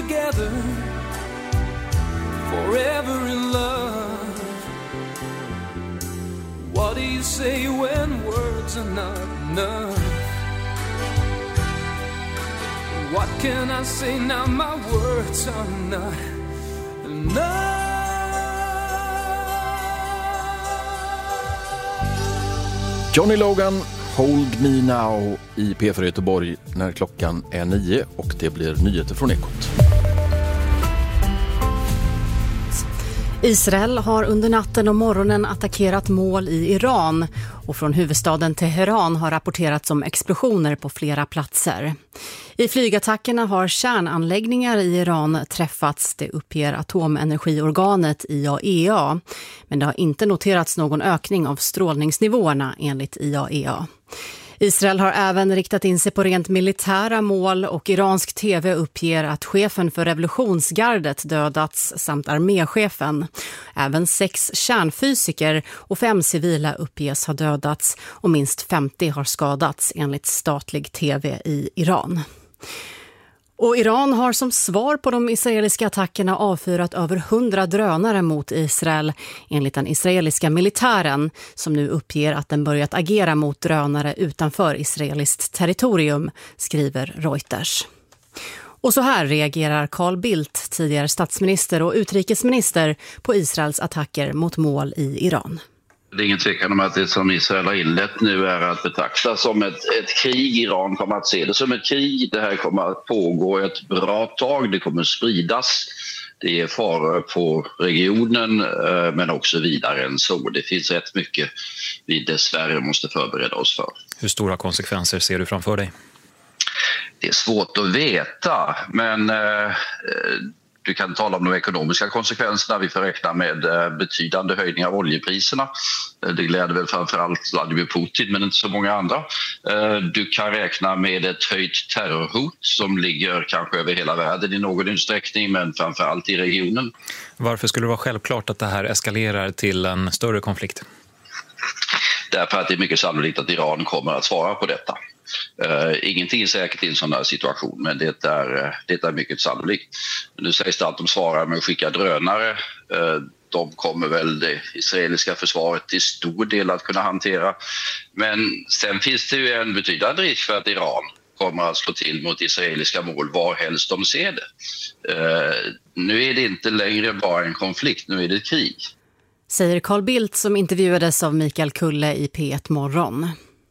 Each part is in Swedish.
together, forever in love. What do you say when words are not enough? What can I say now my words are not enough? Johnny Logan, Hold Me Now i P4 Göteborg när klockan är 9 och det blir nyheter från Ekot. Israel har under natten och morgonen attackerat mål i Iran och från huvudstaden Teheran har rapporterats om explosioner på flera platser. I flygattackerna har kärnanläggningar i Iran träffats, det uppger atomenergiorganet IAEA. Men det har inte noterats någon ökning av strålningsnivåerna enligt IAEA. Israel har även riktat in sig på rent militära mål och iransk tv uppger att chefen för revolutionsgardet dödats samt arméchefen. Även 6 kärnfysiker och 5 civila uppges ha dödats och minst 50 har skadats enligt statlig tv i Iran. Och Iran har som svar på de israeliska attackerna avfyrat över 100 drönare mot Israel enligt den israeliska militären som nu uppger att den börjat agera mot drönare utanför israeliskt territorium, skriver Reuters. Och så här reagerar Carl Bildt, tidigare statsminister och utrikesminister, på Israels attacker mot mål i Iran. Det är ingen tvekan om att det som Israel har inlett nu är att betrakta som ett krig. Iran kommer att se det som ett krig. Det här kommer att pågå ett bra tag. Det kommer att spridas. Det är faror på regionen men också vidare än så. Det finns rätt mycket vi dessvärre måste förbereda oss för. Hur stora konsekvenser ser du framför dig? Det är svårt att veta, men du kan tala om de ekonomiska konsekvenserna. Vi får räkna med betydande höjning av oljepriserna. Det gläder väl framförallt Vladimir Putin, men inte så många andra. Du kan räkna med ett höjt terrorhot som ligger kanske över hela världen i någon utsträckning, men framförallt i regionen. Varför skulle det vara självklart att det här eskalerar till en större konflikt? Därför att det är mycket sannolikt att Iran kommer att svara på detta. Ingenting är säkert i en sån här situation, men det är mycket sannolikt. Nu sägs det att de svarar med att skicka drönare. De kommer väl det israeliska försvaret till stor del att kunna hantera. Men sen finns det ju en betydande risk för att Iran kommer att slå till mot israeliska mål var helst de ser det. Nu är det inte längre bara en konflikt, nu är det ett krig. Säger Carl Bildt som intervjuades av Mikael Kulle i P1 Morgon.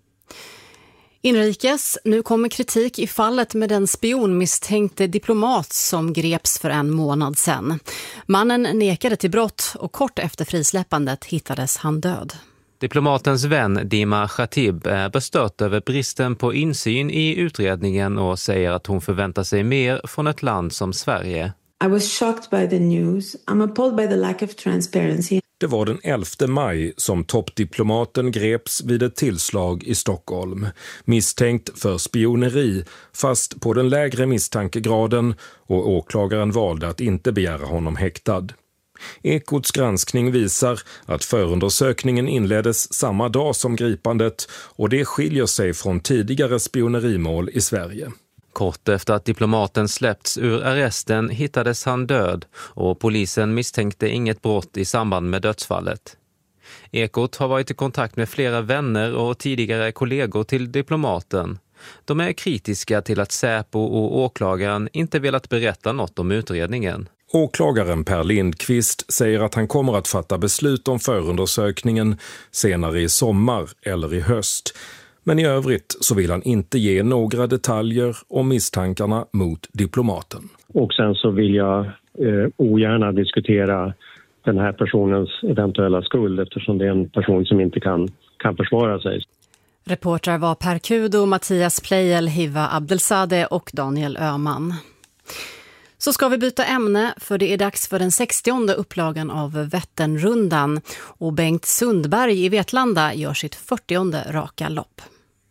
Inrikes, nu kommer kritik i fallet med den spionmisstänkte diplomat som greps för en månad sedan. Mannen nekade till brott och kort efter frisläppandet hittades han död. Diplomatens vän Dima Khatib är bestört över bristen på insyn i utredningen och säger att hon förväntar sig mer från ett land som Sverige. I was shocked by the news. I'm appalled by the lack of transparency. Det var den 11 maj som toppdiplomaten greps vid ett tillslag i Stockholm. Misstänkt för spioneri, fast på den lägre misstankegraden, och åklagaren valde att inte begära honom häktad. Ekots granskning visar att förundersökningen inleddes samma dag som gripandet och det skiljer sig från tidigare spionerimål i Sverige. Kort efter att diplomaten släppts ur arresten hittades han död och polisen misstänkte inget brott i samband med dödsfallet. Ekot har varit i kontakt med flera vänner och tidigare kollegor till diplomaten. De är kritiska till att Säpo och åklagaren inte velat berätta något om utredningen. Åklagaren Per Lindqvist säger att han kommer att fatta beslut om förundersökningen senare i sommar eller i höst. Men i övrigt så vill han inte ge några detaljer om misstankarna mot diplomaten. Och sen så vill jag ogärna diskutera den här personens eventuella skuld eftersom det är en person som inte kan försvara sig. Reportrar var Per Kudo, Mattias Plejel, Hiva Abdelsadeh och Daniel Öhman. Så ska vi byta ämne för det är dags för den 60:e upplagan av Vätternrundan och Bengt Sundberg i Vetlanda gör sitt 40:e raka lopp.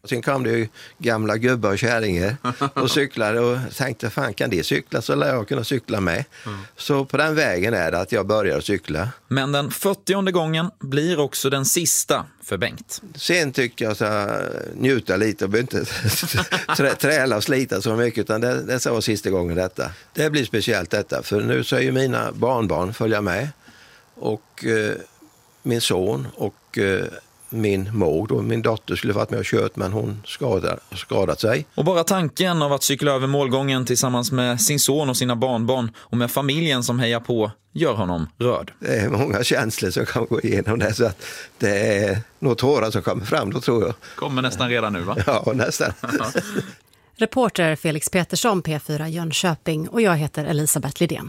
Sen kom det ju gamla gubbar och kärringar och cyklade och tänkte, fan kan det cykla så lär jag kunna cykla med. Så på den vägen är det att jag börjar cykla. Men den 40:e gången blir också den sista för Bengt. Sen tycker jag så njuta lite och inte träla och slita så mycket, utan det var sista gången detta. Det blir speciellt detta, för nu så är ju mina barnbarn följa med och min son och min mor och min dotter skulle varit med och kört, men hon skadat sig. Och bara tanken av att cykla över målgången tillsammans med sin son och sina barnbarn och med familjen som hejar på gör honom rörd. Det är många känslor som kan gå igenom det, så att det är nog tårar som kommer fram då, tror jag. Kommer nästan redan nu, va? Ja, nästan. Reporter Felix Petersson, P4 Jönköping, och jag heter Elisabeth Lidén.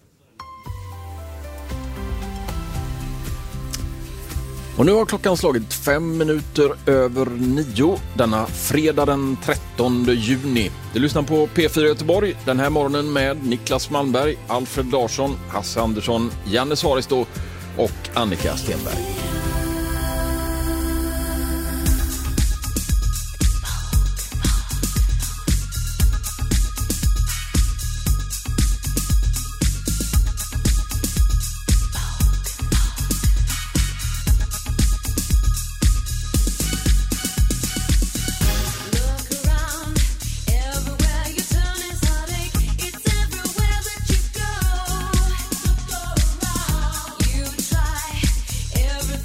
Och nu har klockan slagit 5 minuter över 9 denna fredag den 13 juni. Du lyssnar på P4 Göteborg den här morgonen med Niklas Malmberg, Alfred Larsson, Hasse Andersson, Janne Svaristo och Annika Stenberg. Everything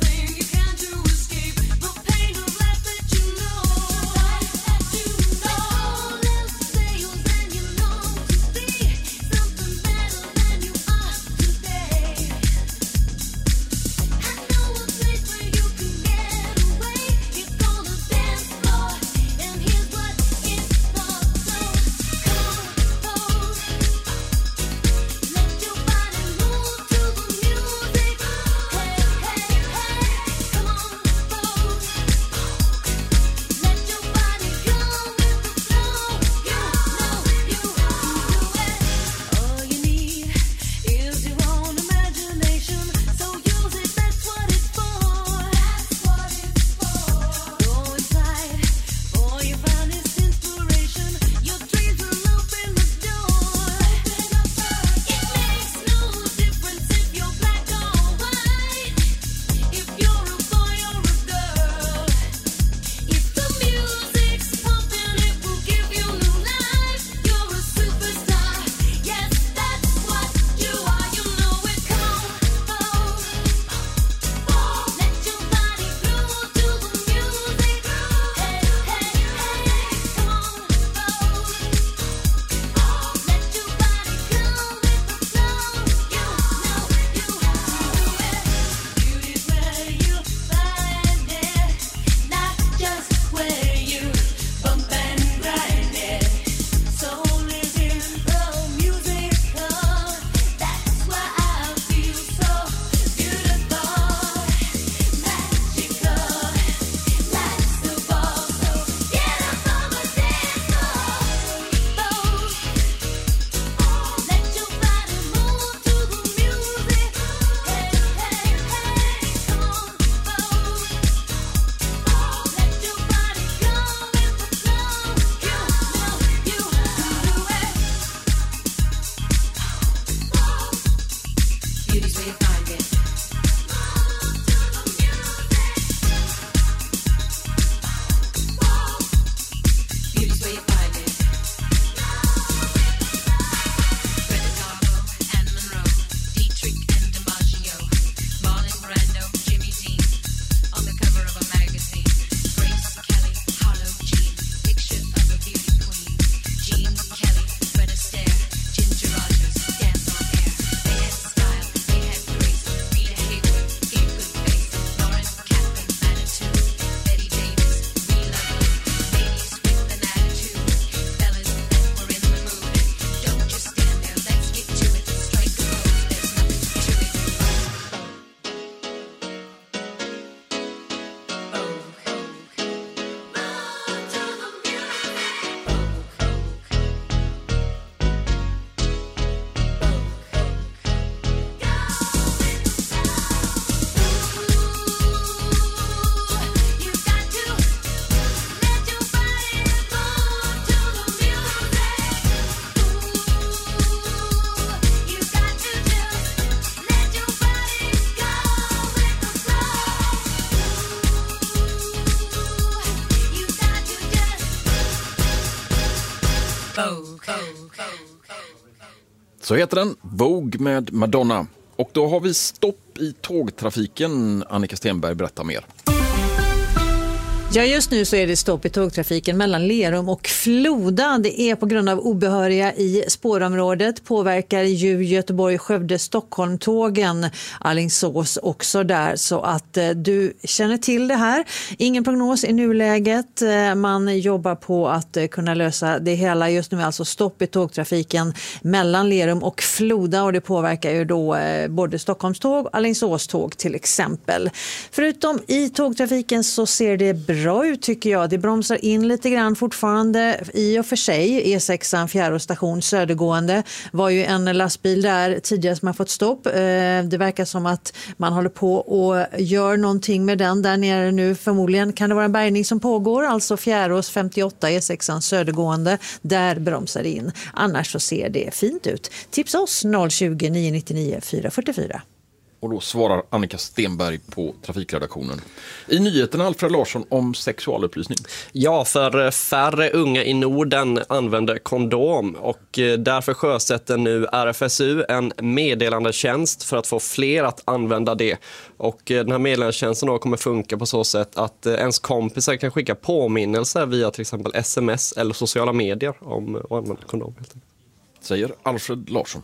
Så heter den, Vogue med Madonna. Och då har vi stopp i tågtrafiken. Annika Stenberg, berätta mer. Ja, just nu så är det stopp i tågtrafiken mellan Lerum och Floda. Det är på grund av obehöriga i spårområdet. Påverkar ju Göteborg, Skövde, Stockholm-tågen, Alingsås också där. Så att du känner till det här. Ingen prognos i nuläget. Man jobbar på att kunna lösa det hela. Just nu är alltså stopp i tågtrafiken mellan Lerum och Floda. Och det påverkar ju då både Stockholmståg och Alingsås-tåg till exempel. Förutom i tågtrafiken så ser det bra ut tycker jag. Det bromsar in lite grann fortfarande i och för sig. E6an Fjäråsstation södergående var ju en lastbil där tidigare som har fått stopp. Det verkar som att man håller på och gör någonting med den där nere nu. Förmodligen kan det vara en bärgning som pågår. Alltså Fjärås 58 E6an södergående. Där bromsar det in. Annars så ser det fint ut. Tipsa oss 020 999 444. Och då svarar Annika Stenberg på trafikredaktionen. I nyheterna Alfred Larsson om sexualupplysning. Ja, för färre unga i Norden använder kondom och därför sjösätter nu RFSU en meddelandetjänst för att få fler att använda det. Och den här meddelandetjänsten då kommer funka på så sätt att ens kompisar kan skicka påminnelser via till exempel sms eller sociala medier om att använda kondom. Säger Alfred Larsson.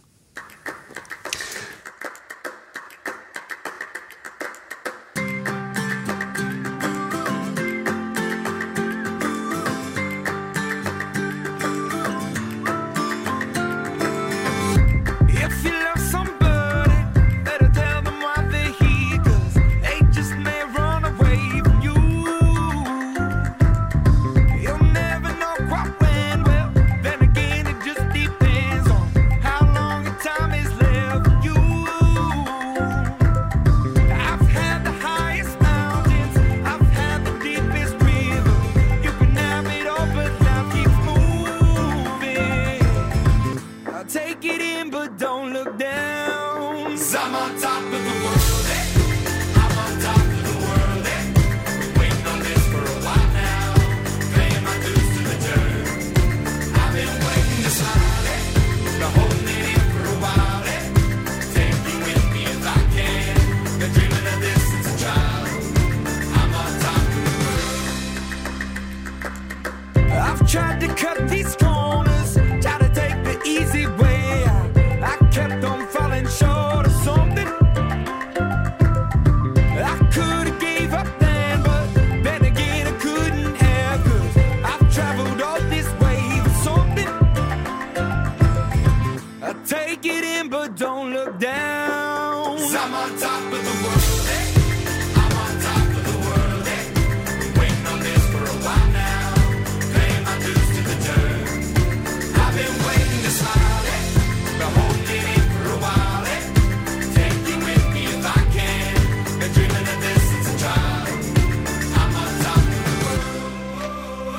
Tried to cut these corners, tried to take the easy way out. I kept on falling short of something. I could have gave up then, but then again I couldn't have, 'cause I've traveled all this way for something. I take it in but don't look down. 'Cause I'm on top of the world, hey. I'm on top of the world, hey. Waiting on this for a while now. I've been waiting to smile, been holding it for a while, take you with me if I can, been dreaming of this since a child. I'm on top of the world.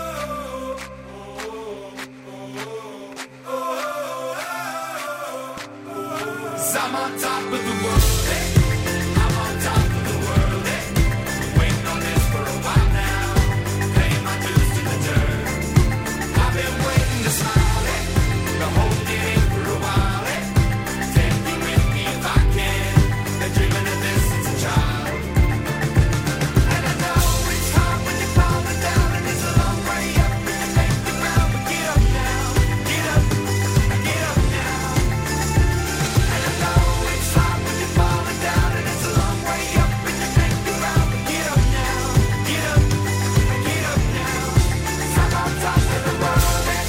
I'm on top of the world. I'm on top of the world. Waiting on this for a while now, paying my dues to the dirt. I've been waiting to smile, been holding it for a while, take you with me if I can, been dreaming of this since a child. And I know it's hard when you're falling down and it's a long way up and you make the ground, but get up now, get up now. And I know it's hard when you're falling down and it's a long way up and you make the ground, but get up now, get up now. 'Cause I'm on top of the world.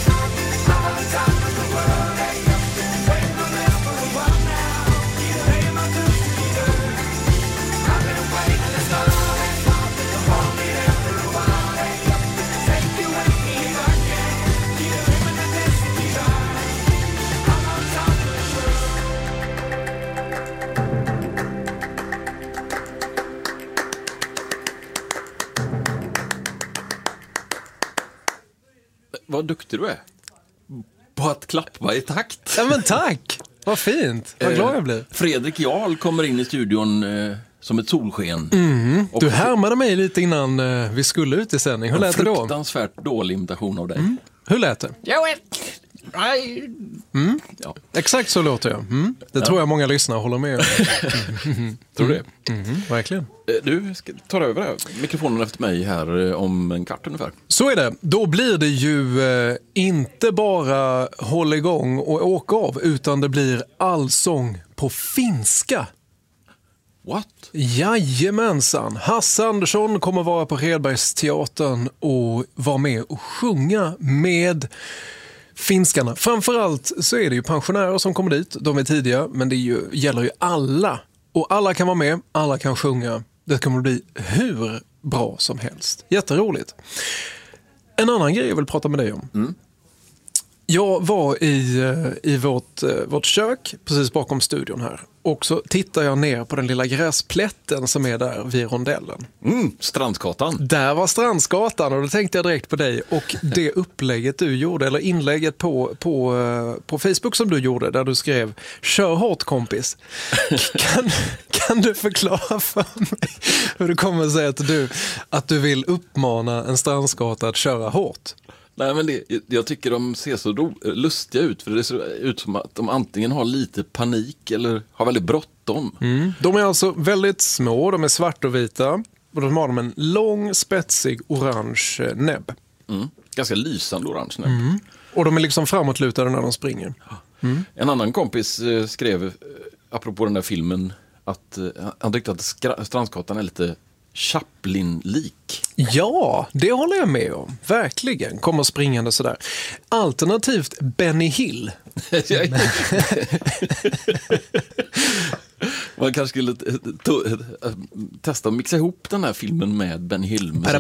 Vad duktig du är på att klappa i takt. Ja, men tack! Vad fint, vad glad jag blir. Fredrik Jarl kommer in i studion som ett solsken. Du härmade mig lite innan vi skulle ut i sändning. Hur lät det då? Fruktansvärt dålig imitation av dig. Hur lät det? Mm. Ja. Exakt så låter jag. Det tror jag många lyssnare håller med om. Tror du det? Verkligen. Du ska ta över här. Mikrofonen efter mig här om en kvart ungefär. Så är det. Då blir det ju inte bara håll igång och åka av, utan det blir allsång på finska. What? Jajamensan. Hasse Andersson kommer vara på Redbergsteatern och vara med och sjunga med finskarna. Framförallt så är det ju pensionärer som kommer dit. De är tidiga, men det gäller ju alla. Och alla kan vara med, alla kan sjunga. Det kommer bli hur bra som helst. Jätteroligt. En annan grej jag vill prata med dig om. Jag var i vårt kök precis bakom studion här. Och så tittar jag ner på den lilla gräsplätten som är där vid rondellen. Strandskatan. Där var Strandskatan och då tänkte jag direkt på dig. Och det upplägget du gjorde, eller inlägget på Facebook som du gjorde, där du skrev "Kör hårt kompis". Kan du förklara för mig hur det kommer sig att du vill uppmana en strandskata att köra hårt? Nej, men jag tycker de ser så lustiga ut, för det ser ut som att de antingen har lite panik eller har väldigt bråttom. De är alltså väldigt små, de är svart och vita och de har en lång, spetsig, orange näbb. Ganska lysande orange näbb. Och de är liksom framåtlutade när de springer. En annan kompis skrev, apropå den där filmen, att han tyckte att Strandskatan är lite Chaplin-lik. Ja, det håller jag med om. Verkligen. Kommer springande sådär. Alternativt Benny Hill. Man kanske skulle testa att mixa ihop den här filmen med Benny Hill-musiken.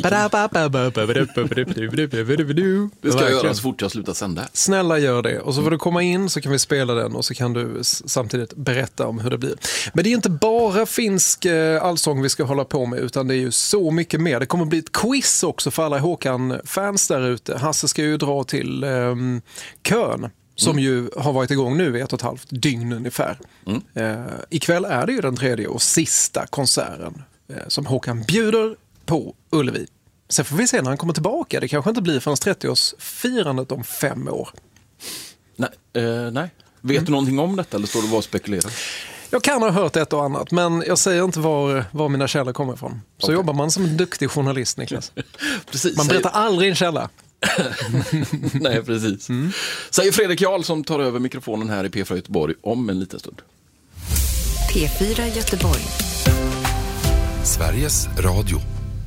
Det ska jag göra så fort jag slutar sända. Snälla gör det. Och så får du komma in så kan vi spela den och så kan du samtidigt berätta om hur det blir. Men det är inte bara finsk allsång vi ska hålla på med, utan det är ju så mycket mer. Det kommer bli ett quiz också för alla Håkan-fans där ute. Hasse ska ju dra till Kön, som ju har varit igång nu i 1,5 dygn ungefär. Ikväll är det ju den 3:e och sista konserten som Håkan bjuder på Ullevi. Sen får vi se när han kommer tillbaka. Det kanske inte blir förrän 30-årsfirandet om 5 år. Nej. Vet du någonting om detta eller står du bara och spekulerar? Jag kan ha hört ett och annat, men jag säger inte var mina källor kommer ifrån. Så jobbar man som en duktig journalist, Niklas. Precis, man berättar aldrig en källa. Nej, precis. Säger Fredrik Jarl som tar över mikrofonen här i P4 Göteborg om en liten stund. P4 Göteborg. Sveriges Radio.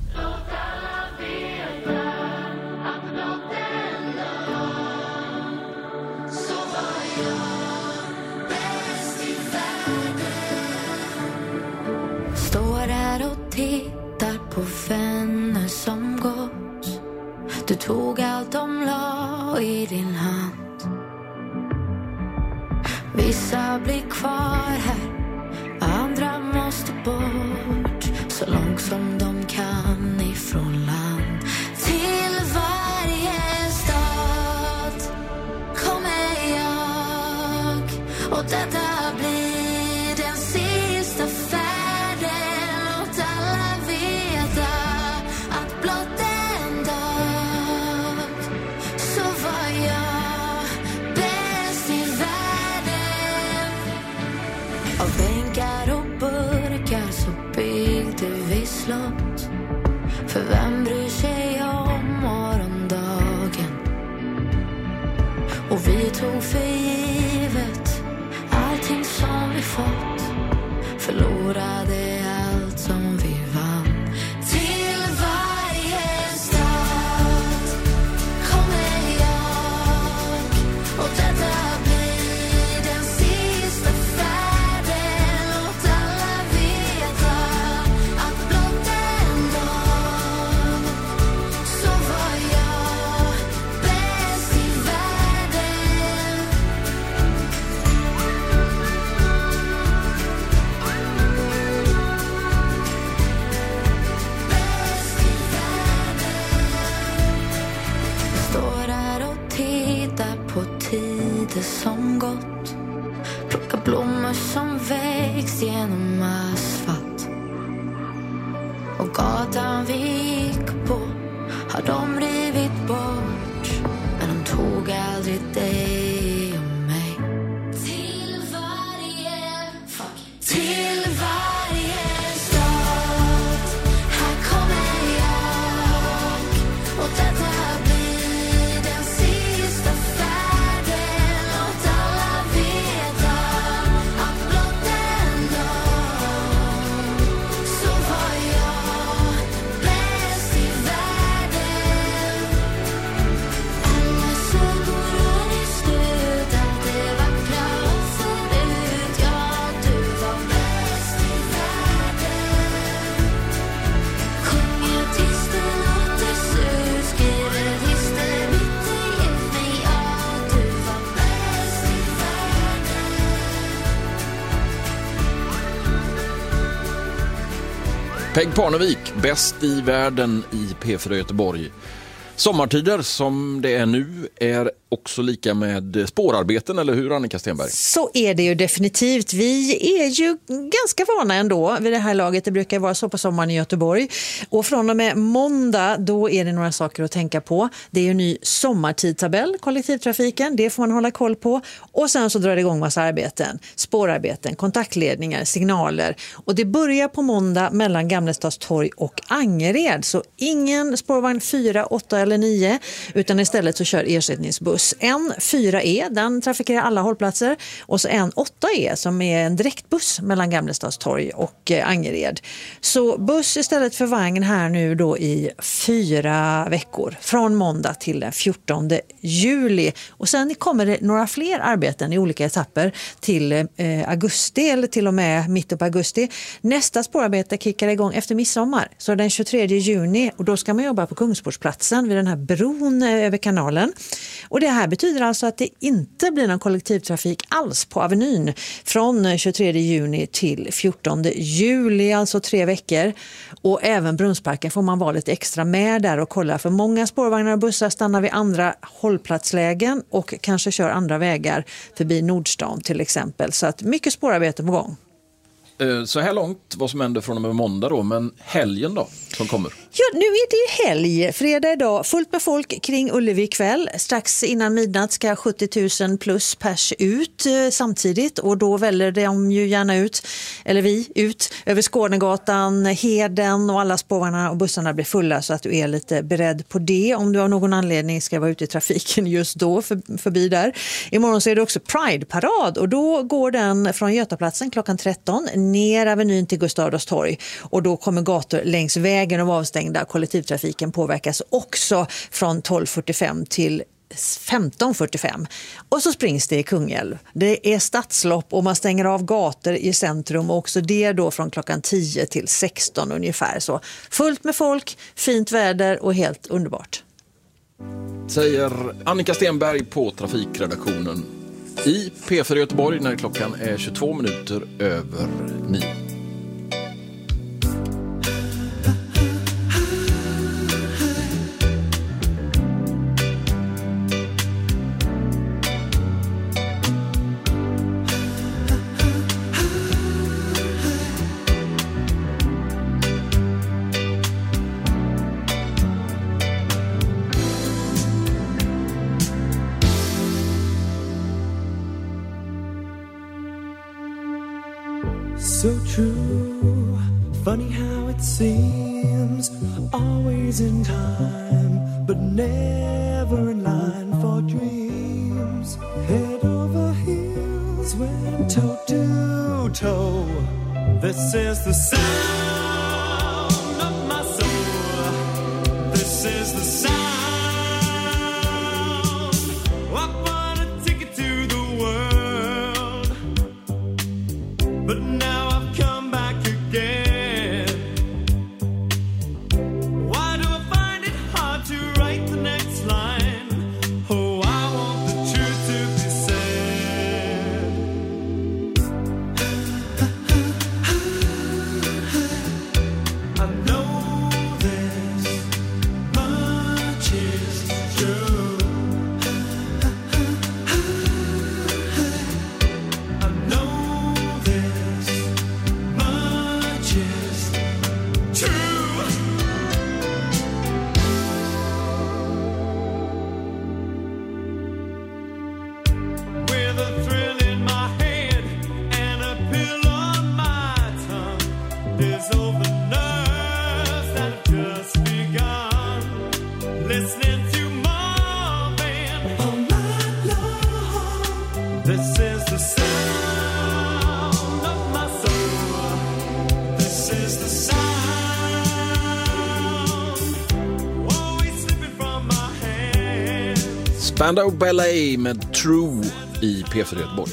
Står här och tittar på vänner som gått. Du tog allt de la i din hand. Vissa blir kvar här, andra måste bort. Så långt som de kan ifrån land. Till varje stad kommer jag. Och detta blir den sista färden. Låt alla veta att blott en dag så var jag bäst i världen. Av bänkar och burkar så byggde vi slott. För vem bryr sig om morgondagen? Och vi tog för givet allting som vi fått. Förlorade allt som vi vann. Till varje stad kommer jag. Och detta blir den sista färden. Låt alla veta att blott en dag så var jag bäst i världen. Står här och tittar på tider som gått. Plockar blommor som växt genom asfalt. Och gatan vi gick på har de rivit bort. Men de tog aldrig dig och mig. Till varje stad, här kommer jag. Och detta blir den sista färden. Låt alla veta att blott en dag så var jag bäst i världen. Alla sagor och i slut, allt det vackra och förut. Ja, du var bäst i världen. Sjunger tills det låter surt, skriver hister bitter, gift mig. Ja, du var bäst i världen. Peg Parnevik, bäst i världen i P4 Göteborg. Sommartider som det är nu är också lika med spårarbeten, eller hur Annika Stenberg? Så är det ju definitivt. Vi är ju ganska vana ändå vid det här laget. Det brukar vara så på sommaren i Göteborg. Och från och med måndag, då är det några saker att tänka på. Det är ju en ny sommartidtabell, kollektivtrafiken. Det får man hålla koll på. Och sen så drar det igång massa arbeten. Spårarbeten, kontaktledningar, signaler. Och det börjar på måndag mellan Gamlestads torg och Angered. Så ingen spårvagn 4, 8 eller 9, utan istället så kör ersättningsbuss. En 4E, den trafikerar alla hållplatser, och så en 8E som är en direktbuss mellan Gamlestads torg och Angered. Så buss istället för vagn här nu då i 4 veckor, från måndag till den 14 juli. Och sen kommer det några fler arbeten i olika etapper till augusti, eller till och med mitten på augusti. Nästa spårarbete kickar igång efter midsommar, så den 23 juni, och då ska man jobba på Kungsportsplatsen vid den här bron över kanalen. Och det här betyder alltså att det inte blir någon kollektivtrafik alls på Avenyn från 23 juni till 14 juli, alltså 3 veckor. Och även Brunnsparken får man vara lite extra med där och kolla, för många spårvagnar och bussar stannar vid andra hållplatslägen och kanske kör andra vägar förbi Nordstan till exempel. Så att mycket spårarbete på gång. Så här långt vad som händer från och med måndag då, men helgen då som kommer? Ja, nu är det ju helg. Fredag idag, fullt med folk kring Ullevi kväll. Strax innan midnatt ska 70 000 plus pers ut samtidigt, och då väljer de ju gärna ut, eller vi, ut över Skånegatan, Heden, och alla spårvarna och bussarna blir fulla, så att du är lite beredd på det om du av någon anledning ska vara ute i trafiken just då förbi där. Imorgon så är det också Pride-parad, och då går den från Götaplatsen klockan 13 ner Avenyn till Gustav Adolfs torg, och då kommer gator längs vägen att vara avstängda. Kollektivtrafiken påverkas också från 12:45 till 15:45. Och så springs det i Kungälv. Det är stadslopp och man stänger av gator i centrum, och också det då från klockan 10 till 16 ungefär. Så fullt med folk, fint väder och helt underbart. Säger Annika Stenberg på trafikredaktionen i P4 Göteborg när klockan är 22 minuter över 9. So true, funny how it seems, always in time, but never in line for dreams. Head over heels, went toe to toe. This is the sound of my soul. This is the sound. I want a ticket to the world, but now I've come back again. Why do I find it hard to write the next line? Oh, I want the truth to be said. This is the sound of my soul. This is the sound. Always slipping from my hands. Spandau Ballet med True i P4 Göteborg.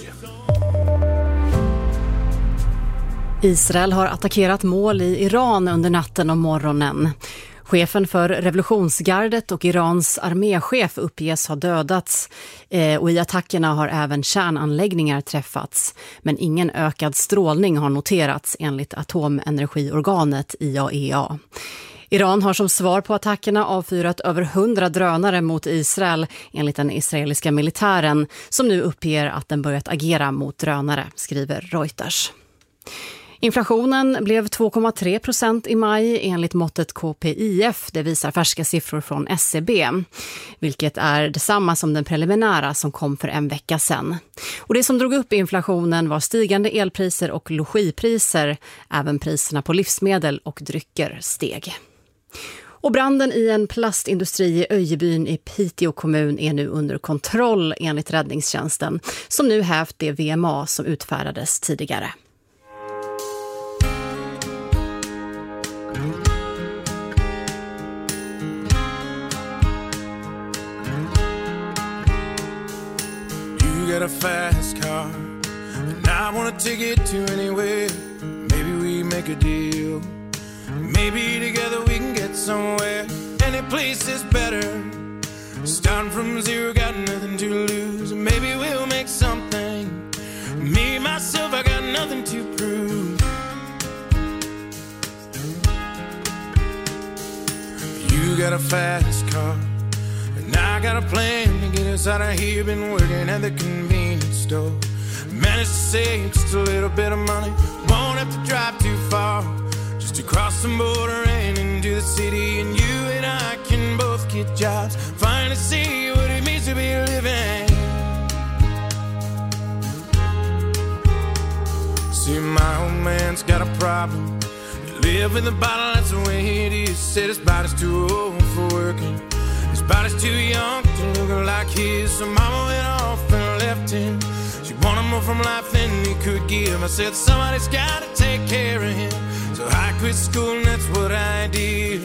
Israel har attackerat mål i Iran under natten och morgonen. Chefen för revolutionsgardet och Irans arméchef uppges ha dödats och i attackerna har även kärnanläggningar träffats. Men ingen ökad strålning har noterats enligt atomenergiorganet IAEA. Iran har som svar på attackerna avfyrat över 100 drönare mot Israel enligt den israeliska militären som nu uppger att den börjat agera mot drönare, skriver Reuters. Inflationen blev 2,3% i maj enligt måttet KPIF, det visar färska siffror från SCB, vilket är detsamma som den preliminära som kom för en vecka sedan. Och det som drog upp inflationen var stigande elpriser och logipriser, även priserna på livsmedel och drycker steg. Och branden i en plastindustri i Öjebyn i Piteå kommun är nu under kontroll enligt räddningstjänsten, som nu hävt det VMA som utfärdades tidigare. Got a fast car, and I wanna take it to anywhere. Maybe we make a deal. Maybe together we can get somewhere. Any place is better. Starting from zero, got nothing to lose. Maybe we'll make something. Me, myself, I got nothing to prove. You got a fast car, and I got a plan to get us out of here. Been working at the convenience store. Managed to save just a little bit of money. Won't have to drive too far, just to cross the border and into the city. And you and I can both get jobs, finally see what it means to be living. See, my old man's got a problem. Live with the bottle, that's the way it is. Said his body's too old for working. His body's too young to look like his. So mama went off and left him. She wanted more from life than he could give. I said somebody's gotta take care of him. So I quit school and that's what I did.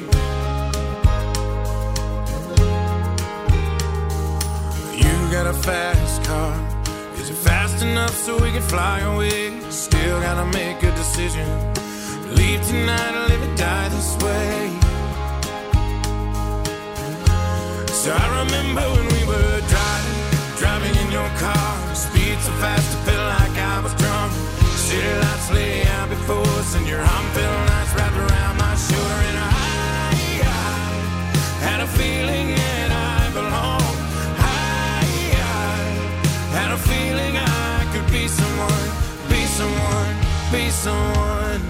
You got a fast car. Is it fast enough so we can fly away? Still gotta make a decision. Leave tonight or live or die this way. So I remember when we were driving in your car. Speed so fast I felt like I was drunk. City lights lay out before us and your arm felt nice wrapped around my shoulder. And I had a feeling that I belonged. I had a feeling I could be someone, be someone, be someone.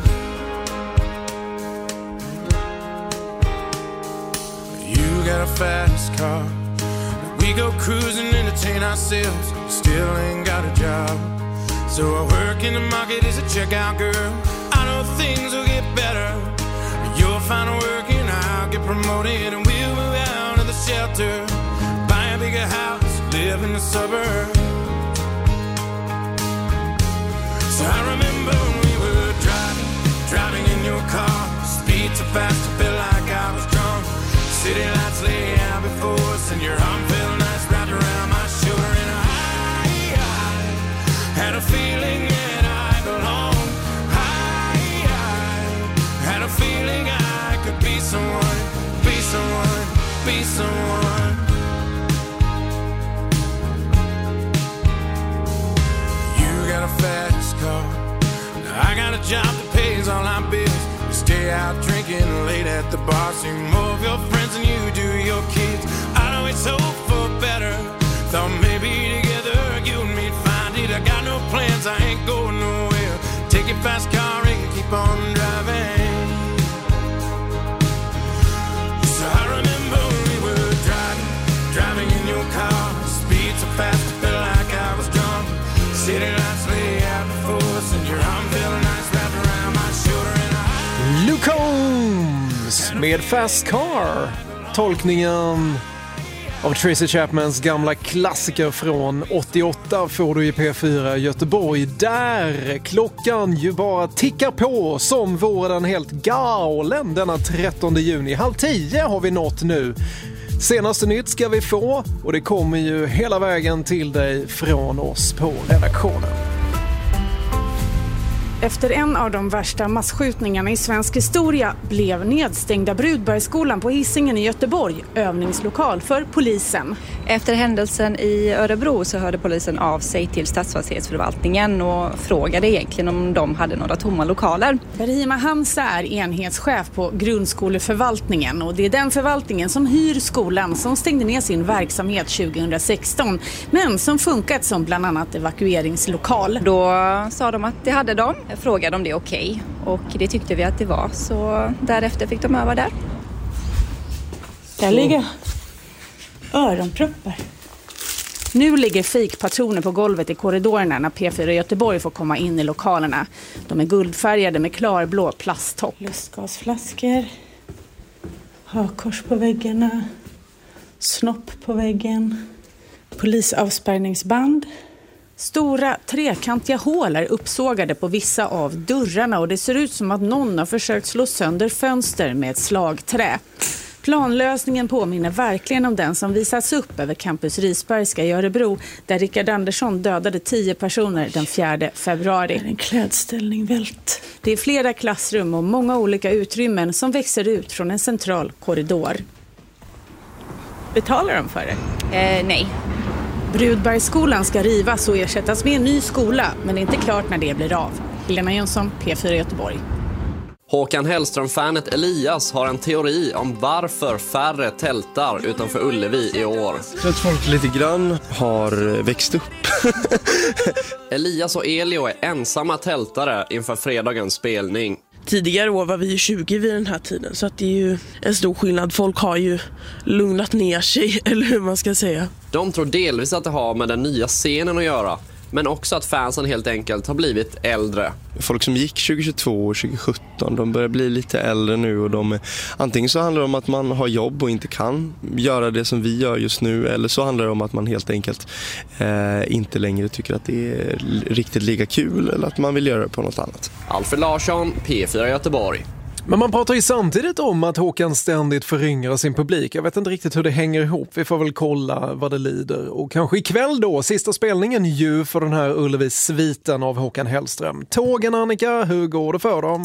You got a fast car. We go cruising, entertain ourselves. Still ain't got a job. So I work in the market as a checkout girl. I know things will get better. You'll find work and I'll get promoted. And we'll move out of the shelter, buy a bigger house, live in the suburbs. So I remember when we were driving in your car. Speed so fast I felt like I was drunk. City lights lay out before us and your arm felt nice wrapped around my shoulder. And I had a feeling that I belonged. I had a feeling I could be someone, be someone, be someone. You got a fast car. I got a job that pays all our bills. We stay out drinking late at the bar. See more of your friends than you do your kids. I know it's hope for better. Thought maybe together you and me'd find it. I got no plans, I ain't going nowhere. Take your fast car and keep on driving. So I remember when we were driving in your car. Speed so fast I felt like I was drunk. City lights lay out before us and your arm felt nice wrapped around my shoulder. And Luke Combs med Fast Car. Tolkningen Av Tracy Chapmans gamla klassiker från 88 får du i P4 Göteborg, där klockan ju bara tickar på som vore den helt galen denna 13 juni. 9:30 har vi nått nu. Senaste nytt ska vi få, och det kommer ju hela vägen till dig från oss på redaktionen. Efter en av de värsta massskjutningarna i svensk historia blev nedstängda Brudbergsskolan på Hisingen i Göteborg övningslokal för polisen. Efter händelsen i Örebro så hörde polisen av sig till stadsfastighetsförvaltningen och frågade egentligen om de hade några tomma lokaler. Rima Hamza är enhetschef på grundskoleförvaltningen, och det är den förvaltningen som hyr skolan som stängde ner sin verksamhet 2016, men som funkat som bland annat evakueringslokal. Då sa de att det hade de. Jag frågade om det är okej, och det tyckte vi att det var, så därefter fick de öva där. Där ligger öronproppar. Nu ligger fikpatroner på golvet i korridorerna när P4 Göteborg får komma in i lokalerna. De är guldfärgade med klarblå plasttopp. Lustgasflaskor, hakkors på väggarna, snopp på väggen, polisavspärrningsband. Stora trekantiga hål är uppsågade på vissa av dörrarna, och det ser ut som att någon har försökt slå sönder fönster med ett slagträ. Planlösningen påminner verkligen om den som visats upp över Campus Risbergska i Örebro, där Rickard Andersson dödade 10 personer den 4 februari. En klädställning vält. Det är flera klassrum och många olika utrymmen som växer ut från en central korridor. Betalar de för det? Nej. Brudbergsskolan ska rivas och ersättas med en ny skola, men det är inte klart när det blir av. Helena Jönsson, P4 Göteborg. Håkan Hellström-fanet Elias har en teori om varför färre tältar utanför Ullevi i år. Jag tror att folk lite grann har växt upp. Elias och Elio är ensamma tältare inför fredagens spelning. Tidigare år var vi 20 vid den här tiden, så att det är ju en stor skillnad. Folk har ju lugnat ner sig, eller hur man ska säga. De tror delvis att det har med den nya scenen att göra, men också att fansen helt enkelt har blivit äldre. Folk som gick 2022 och 2017, de börjar bli lite äldre nu, och antingen så handlar det om att man har jobb och inte kan göra det som vi gör just nu, eller så handlar det om att man helt enkelt inte längre tycker att det är riktigt lika kul, eller att man vill göra det på något annat. Alfred Larsson, P4 Göteborg. Men man pratar ju samtidigt om att Håkan ständigt föryngrar sin publik. Jag vet inte riktigt hur det hänger ihop. Vi får väl kolla vad det lider. Och kanske ikväll då, sista spelningen ju för den här Ullevi-sviten av Håkan Hellström. Tågen, Annika, hur går det för dem?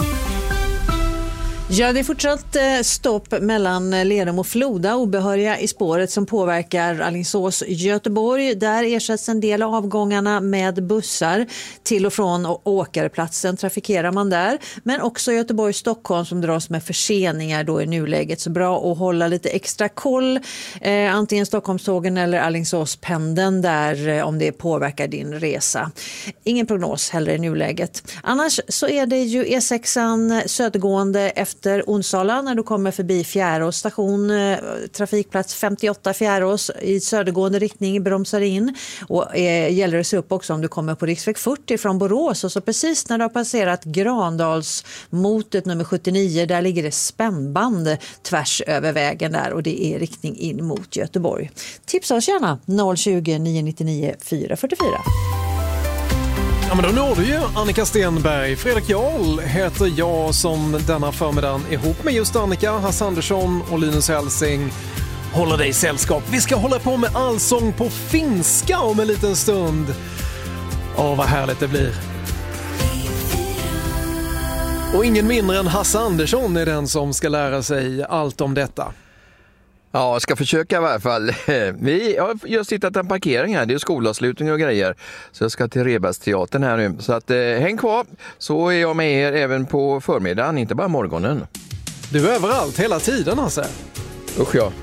Ja, det är fortsatt stopp mellan Lerum och Floda, obehöriga i spåret som påverkar Alingsås-Göteborg. Där ersätts en del av avgångarna med bussar till och från åkarplatsen trafikerar man där. Men också Göteborg-Stockholm som dras med förseningar då i nuläget. Så bra att hålla lite extra koll, antingen Stockholmstågen eller Alingsås-pendeln där om det påverkar din resa. Ingen prognos heller i nuläget. Annars så är det ju E6an södergående efter Onsala när du kommer förbi Fjärås station, trafikplats 58 Fjärås i södergående riktning bromsar in, och gäller det sig upp också om du kommer på riksväg 40 från Borås, och så precis när du har passerat Grandalsmotet nummer 79, där ligger det spännband tvärs över vägen där, och det är riktning in mot Göteborg. Tipsa oss gärna 020 999 444. Ja, men då når du ju Annika Stenberg. Fredrik Jarl heter jag som denna förmiddagen ihop med just Annika, Hasse Andersson och Linus Helsing håller dig sällskap. Vi ska hålla på med allsång på finska om en liten stund. Åh, vad härligt det blir. Och ingen mindre än Hasse Andersson är den som ska lära sig allt om detta. Ja, jag ska försöka i varje fall. Vi har just hittat en parkering här. Det är skolavslutning och grejer. Så jag ska till Rebergsteatern här nu. Så att häng kvar, så är jag med er även på förmiddagen, inte bara morgonen. Du är överallt hela tiden, Hasse. Usch ja.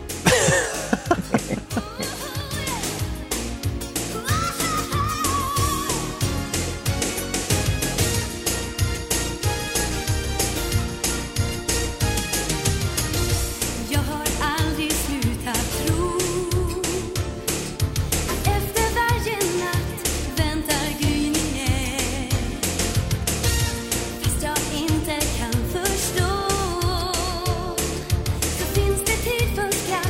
Finns det tid för skratt?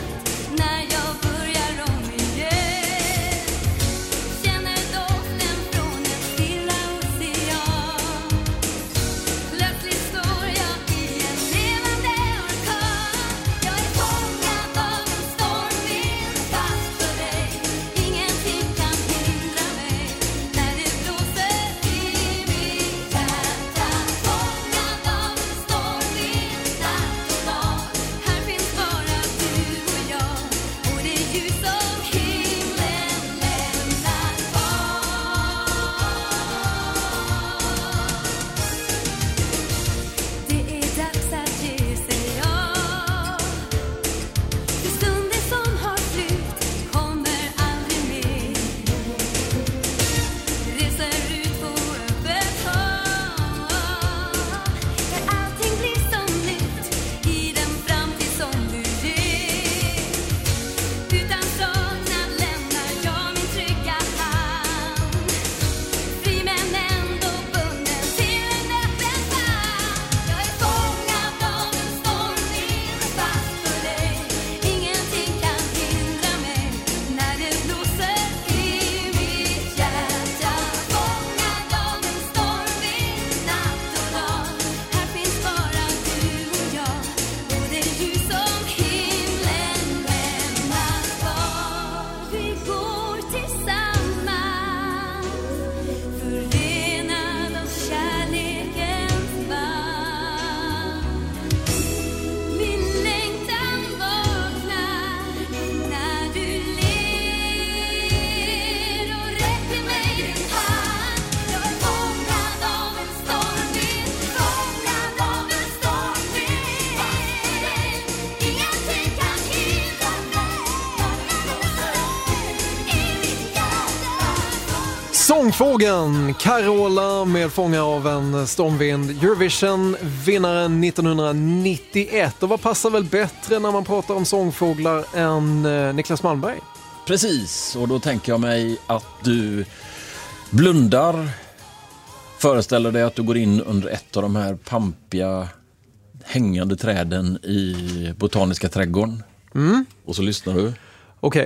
Sångfågeln Carola med Fångar av en stormvind. Eurovision vinnaren 1991. Och vad passar väl bättre när man pratar om sångfåglar än Niklas Malmberg? Precis, och då tänker jag mig att du blundar, föreställer dig att du går in under ett av de här pampiga hängande träden i Botaniska trädgården. Och så lyssnar du. Okej.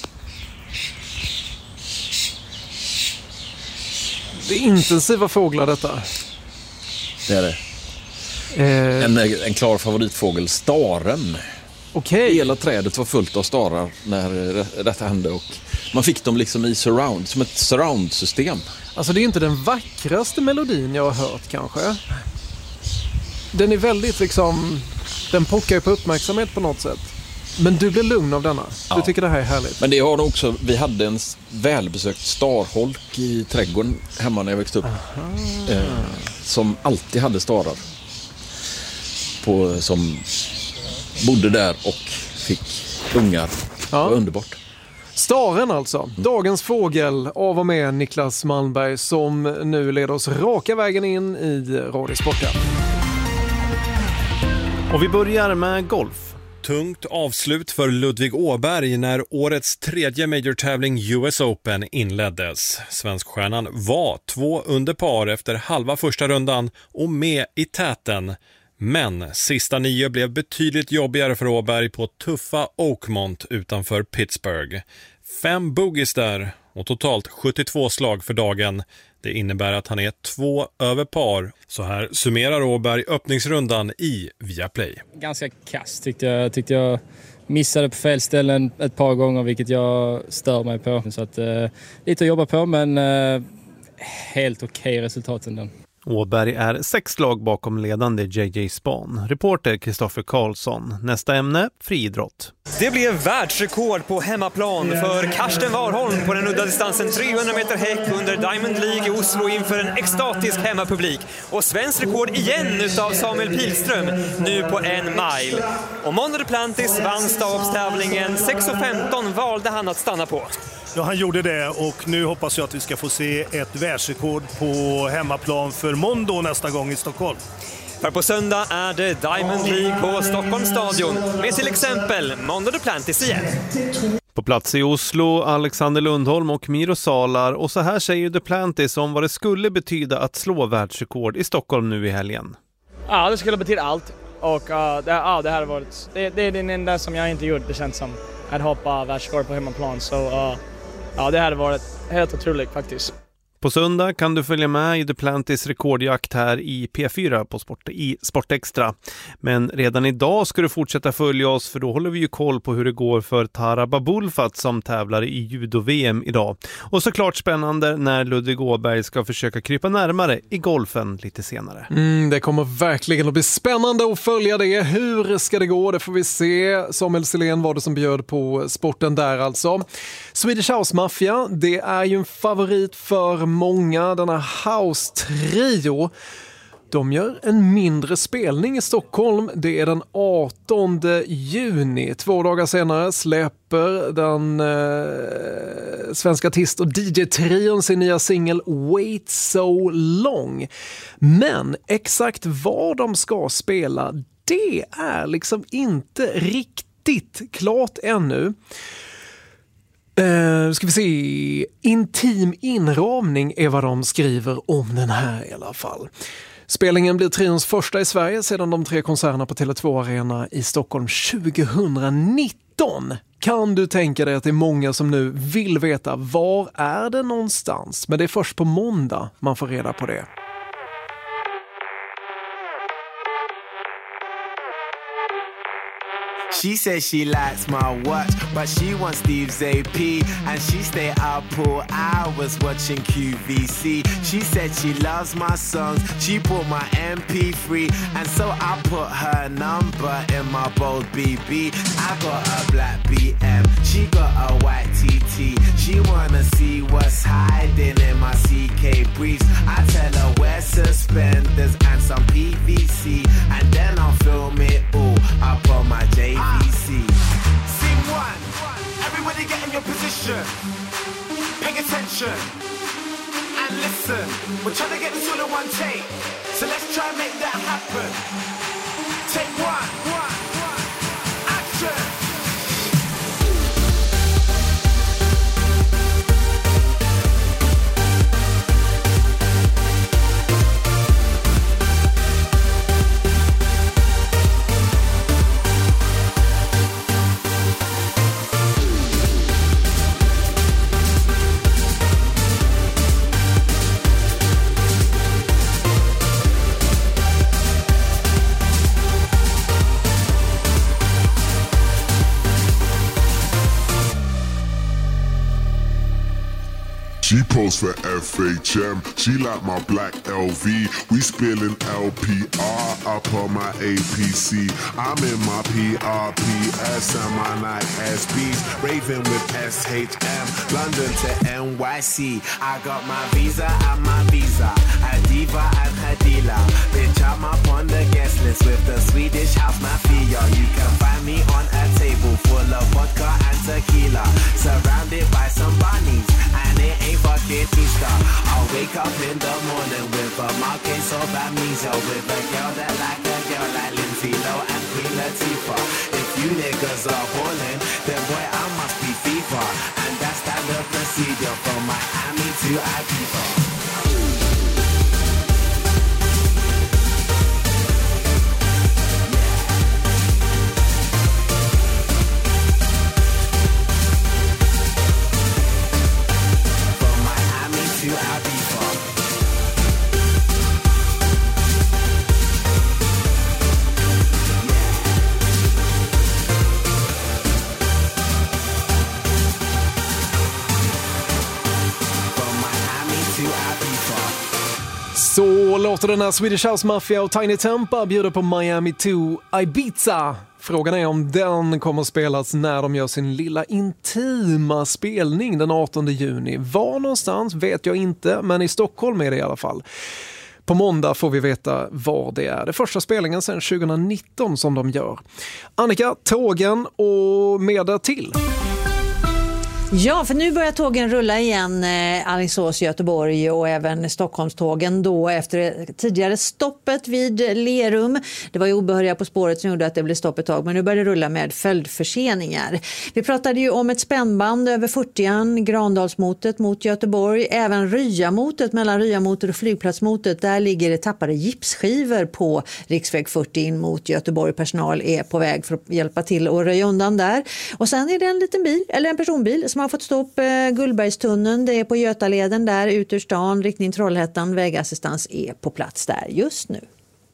Det är intensiva fåglar detta. Det är det. En klar favoritfågel, staren. Okej. Hela trädet var fullt av starar när detta hände och man fick dem liksom i surround, som ett surround-system. Alltså det är inte den vackraste melodin jag har hört kanske. Den är väldigt liksom, den pockar ju på uppmärksamhet på något sätt. Men du blir lugn av denna. Du tycker det här är härligt. Men det har också, vi hade en välbesökt starholk i trädgården hemma när jag växte upp. Som alltid hade starar. Som bodde där och fick ungar. Det var underbart. Staren alltså. Dagens fågel av och med Niklas Malmberg som nu leder oss raka vägen in i Radiosporten. Och vi börjar med golf. Tungt avslut för Ludvig Åberg när årets tredje major-tävling US Open inleddes. Svenskstjärnan var 2 under par efter halva första rundan och med i täten. Men sista 9 blev betydligt jobbigare för Åberg på tuffa Oakmont utanför Pittsburgh. 5 bogeys där och totalt 72 slag för dagen. Det innebär att han är 2 över par. Så här summerar Åberg öppningsrundan i Viaplay. Ganska kast tyckte jag missade på fel ställen ett par gånger, vilket jag stör mig på. Så att, lite att jobba på, men helt okej resultaten den. Åberg är 6 slag bakom ledande JJ Spahn. Reporter Kristoffer Karlsson. Nästa ämne, friidrott. Det blev världsrekord på hemmaplan för Karsten Warholm på den udda distansen 300 meter häck under Diamond League i Oslo inför en extatisk hemmapublik. Och svensk rekord igen utav Samuel Pilström nu på 1 mile. Och Mondo Duplantis vann stavstävlingen. 6.15 valde han att stanna på. Ja, han gjorde det och nu hoppas jag att vi ska få se ett världsrekord på hemmaplan för Mondo nästa gång i Stockholm. För på söndag är det Diamond League på Stockholms stadion med till exempel Mondo Duplantis igen. På plats i Oslo, Alexander Lundholm och Miro Salar. Och så här säger Duplantis om vad det skulle betyda att slå världsrekord i Stockholm nu i helgen. Ja, det skulle betyda allt. Och det här har varit, det är den enda som jag inte gjort, det känns som. Att hoppa världsrekord på hemmaplan. Så ja, det här har varit helt otroligt faktiskt. På söndag kan du följa med i Duplantis rekordjakt här i P4 på Sportextra. Men redan idag ska du fortsätta följa oss, för då håller vi ju koll på hur det går för Tara Babulfat som tävlar i judo-VM idag. Och såklart spännande när Ludvig Åberg ska försöka krypa närmare i golfen lite senare. Det kommer verkligen att bli spännande att följa det. Hur ska det gå? Det får vi se. Samuel Selén var det som bjöd på sporten där alltså. Swedish House Mafia, det är ju en favorit för många, denna house-trio. De gör en mindre spelning i Stockholm. Det är den 18 juni. 2 dagar senare släpper den svenska artist- och DJ-trion sin nya singel Wait So Long. Men exakt vad de ska spela, det är liksom inte riktigt klart ännu. Ska vi se, intim inramning är vad de skriver om den här i alla fall. Spelningen blir trions första i Sverige sedan de 3 konserterna på Tele2 Arena i Stockholm 2019. Kan du tänka dig att det är många som nu vill veta var är det någonstans? Men det är först på måndag man får reda på det. She says she likes my watch, but she wants Steve's AP. And she stay up for hours watching QVC. She said she loves my songs, she put my MP3. And so I put her number in my bold BB. I got a black BM, she got a white TT. She wanna see what's hiding in my CK briefs. I tell her wear suspenders and some PVC. And then I'll film it all up on my JVC. Scene 1, everybody get in your position. Pay attention. and listen. We're trying to get this all in one take, so let's try and make that happen. Take one, action. She posts for FHM, she like my black LV. We spilling LPR up on my APC. I'm in my PRPS and my Nike SBs. Raving with SHM, London to NYC. I got my visa and my visa. Adiva and Hadila. Bitch, I'm up on the guest list with the Swedish house mafia. You can find me on a table full of vodka and tequila, surrounded by some bunnies, and it ain't fucking Easter. I'll wake up in the morning with a marquise of amnesia, with a girl that like a girl like Lindsay Lohan and Queen Latifah. If you niggas are ballin', then boy I must be FIFA, and that's the procedure from Miami to Ibiza. Så låter den här Swedish House Mafia och Tiny Tempa bjuder på Miami to Ibiza. Frågan är om den kommer att spelas när de gör sin lilla intima spelning den 18 juni. Var någonstans vet jag inte, men i Stockholm är det i alla fall. På måndag får vi veta var det är. Det första spelningen sedan 2019 som de gör. Annika, tågen och mer där till. Ja, för nu börjar tågen rulla igen, Alingsås, Göteborg och även Stockholmstågen då efter tidigare stoppet vid Lerum. Det var ju obehöriga på spåret som gjorde att det blev stopp ett tag, men nu börjar det rulla med följdförseningar. Vi pratade ju om ett spännband över 40an, Grandalsmotet mot Göteborg, även Ryamotet mellan Ryamotet och flygplatsmotet. Där ligger det tappade gipsskivor på riksväg 40 in mot Göteborg. Personal är på väg för att hjälpa till och röja undan där. Och sen är det en liten bil, eller en personbil som har fått stopp Gullbergstunneln. Det är på Götaleden där ut ur stan, riktning Trollhättan. Vägassistans är på plats där just nu.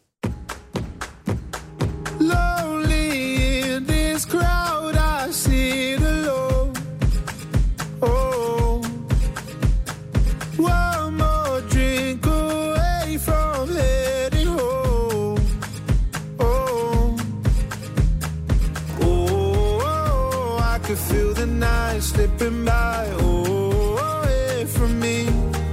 Feel the night slipping by, away from me.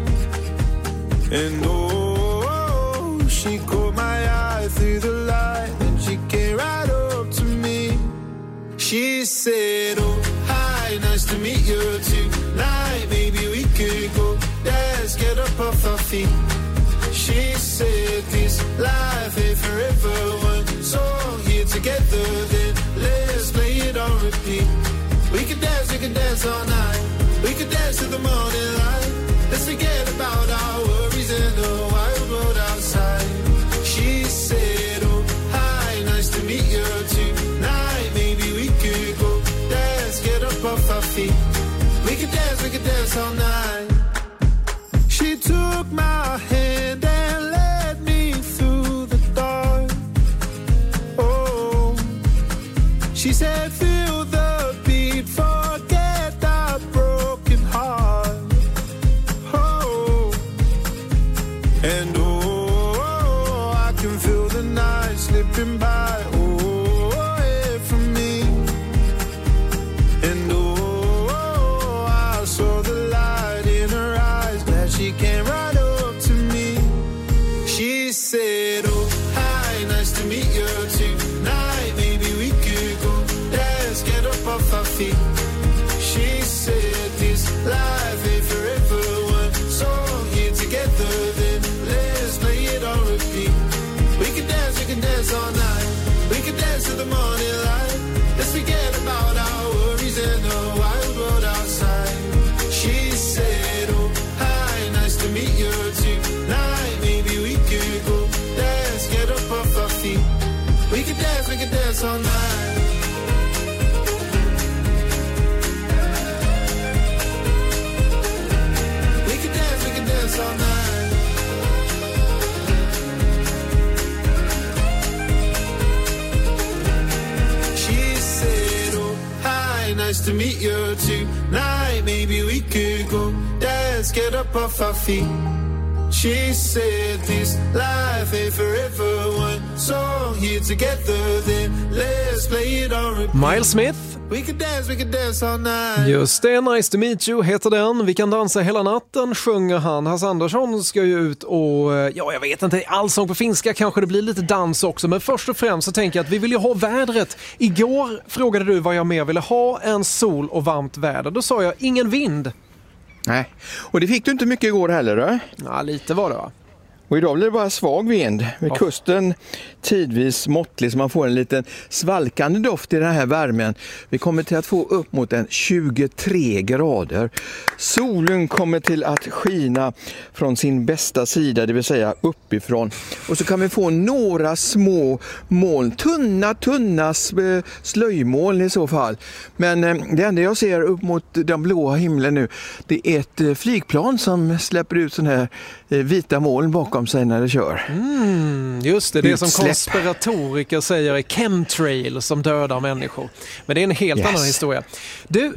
And she caught my eye through the light, and she came right up to me. She said, oh, hi, nice to meet you tonight. Maybe we could go dance, get up off our feet. She said, this life ain't forever. One song here together, then let's play it on repeat. We could dance all night. We could dance to the morning light. Let's forget about our worries and the wild world outside. She said, oh, hi, nice to meet you tonight. Maybe we could go dance, get up off our feet. We could dance all night. She took my nice to meet you tonight. Maybe we could go dance, get up off our feet. She said this life ain't forever. One song here together, then let's play it on repeat. Miles Smith. We could dance all night. Just det, Nice to meet you heter den. Vi kan dansa hela natten, sjunger han. Hasse Andersson ska ju ut och, ja jag vet inte, allsång på finska kanske det blir lite dans också. Men först och främst så tänker jag att vi vill ju ha vädret. Igår frågade du vad jag mer ville ha, en sol och varmt väder. Då sa jag ingen vind. Nej, och det fick du inte mycket igår heller då? Ja, lite var det va? Och idag blir det bara svag vind. Vid kusten tidvis måttlig så man får en liten svalkande doft i den här värmen. Vi kommer till att få upp mot en 23 grader. Solen kommer till att skina från sin bästa sida, det vill säga uppifrån. Och så kan vi få några små moln, tunna slöjmoln i så fall. Men det enda jag ser upp mot den blåa himlen nu, det är ett flygplan som släpper ut sån här vita moln bakom sig när det kör. Just det, det som konspiratoriker säger är chemtrail som dödar människor. Men det är en helt annan historia. Du,